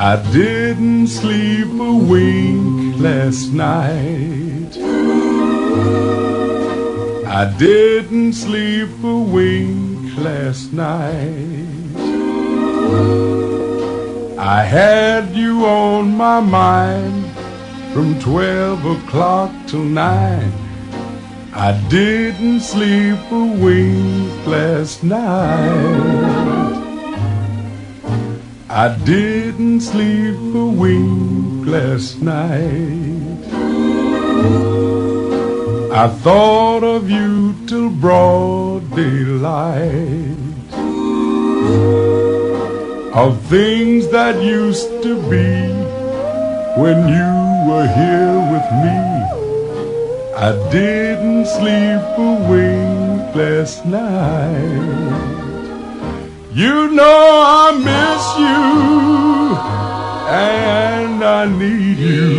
I didn't sleep a wink last night. I didn't sleep a wink last night. I had you on my mind from 12 o'clock till 9. I didn't sleep a wink last night. I didn't sleep a wink last night. I thought of you till broad daylight, of things that used to be when you were here with me. I didn't sleep a wink last night. You know I miss you and I need you.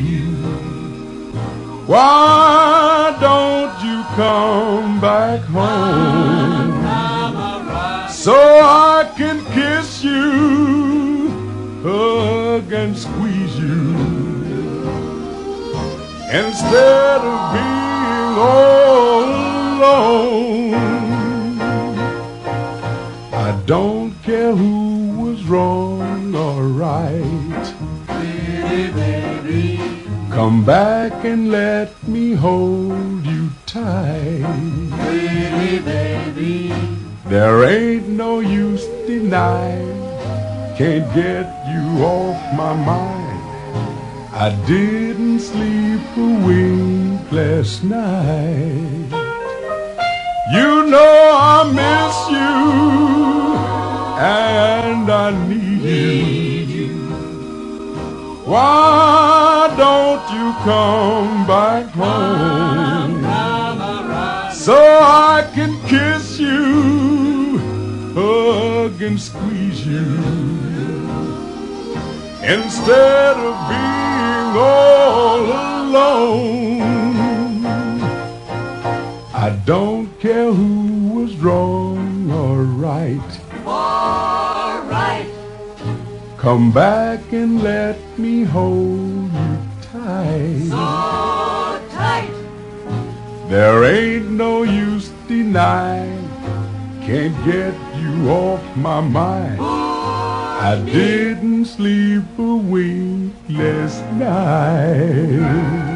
Why don't you come back home so I can kiss you, hug and squeeze you, instead of being all alone? I don't care who was wrong or right. Baby, come back and let me hold you tight. Baby, there ain't no use denying, can't get you off my mind. I didn't sleep a wink last night. You know I miss you and I need you. Why don't you come back home so I can kiss you, hug and squeeze you, instead of being all alone? I don't care who was wrong or right. Come back and let me hold you tight. So tight. There ain't no use denying, can't get you off my mind. I didn't sleep a wink last night.